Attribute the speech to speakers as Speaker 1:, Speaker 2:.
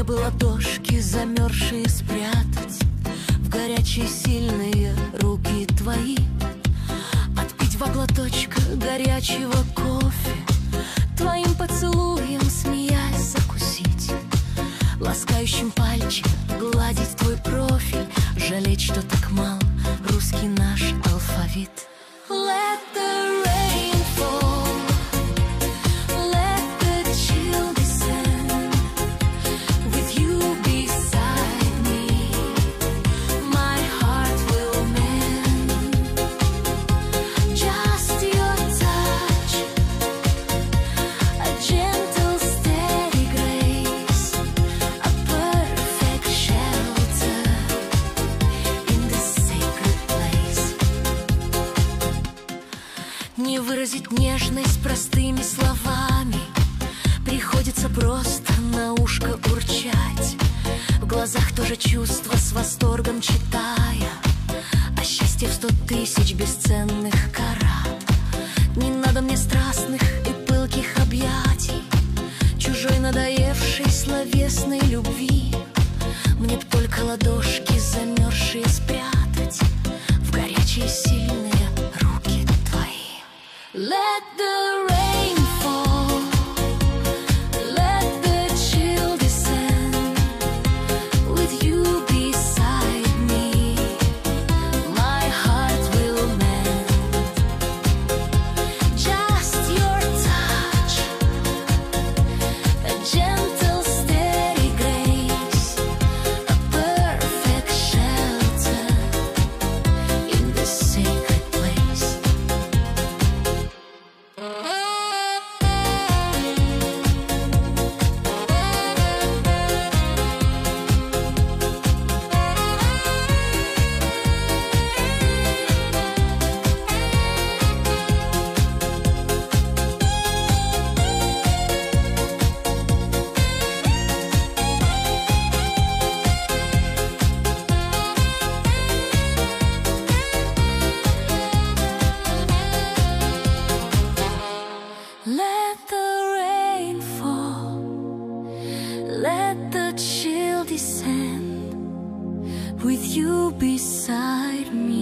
Speaker 1: Мне бы ладошки замерзшие спрятать в горячие сильные руки твои, отпить два глоточка горячего кофе, твоим поцелуем, смеясь, закусить, ласкающим пальчик гладить твой профиль, жалеть, что так мал русский наш алфавит. Let the rain fall, let the chill descend, with you beside me, my heart will mend. Just your touch, a gentle steady grace, a perfect shelter in this sacred place. Не выразить нежность простыми словами, приходится просто на ушко урчать, в глазах тоже чувства с восторгом читая, а счастье в 100 тысяч бесценных карат. Не надо мне страстных и пылких объятий, чужой надоевшей словесной любви. Мне б только ладошки замерзшие спрятать в горячие сильные руки твои. Let the rain fall, let the chill descend, with you beside me, my heart will mend. Just your touch, a gentle steady grace, a perfect shelter in this sacred place. Let the rain fall, let the chill descend, with you beside me.